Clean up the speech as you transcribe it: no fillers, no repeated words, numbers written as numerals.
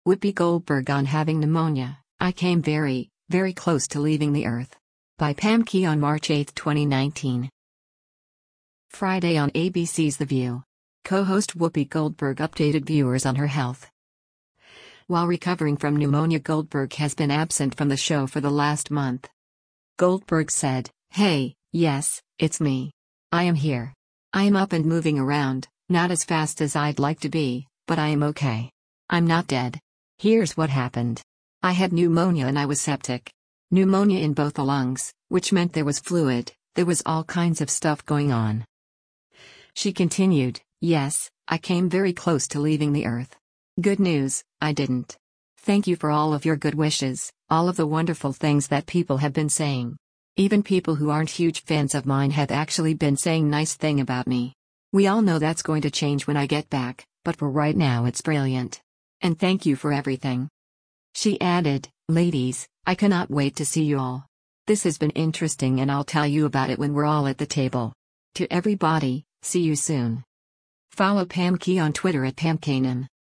Whoopi Goldberg on having pneumonia. I came very, very close to leaving the earth. By Pam Key on March 8, 2019. Friday on ABC's The View. Co-host Whoopi Goldberg updated viewers on her health. While recovering from pneumonia, Goldberg has been absent from the show for the last month. Goldberg said, "Hey, yes, it's me. I am here. I am up and moving around, not as fast as I'd like to be, but I am okay. I'm not dead. Here's what happened. I had pneumonia and I was septic. Pneumonia in both the lungs, which meant there was fluid, there was all kinds of stuff going on." She continued, "Yes, I came very close to leaving the earth. Good news, I didn't. Thank you for all of your good wishes, all of the wonderful things that people have been saying. Even people who aren't huge fans of mine have actually been saying nice thing about me. We all know that's going to change when I get back, but for right now it's brilliant. And thank you for everything." She added, "Ladies, I cannot wait to see you all. This has been interesting and I'll tell you about it when we're all at the table. To everybody, see you soon." Follow Pam Key on Twitter at PamKanan.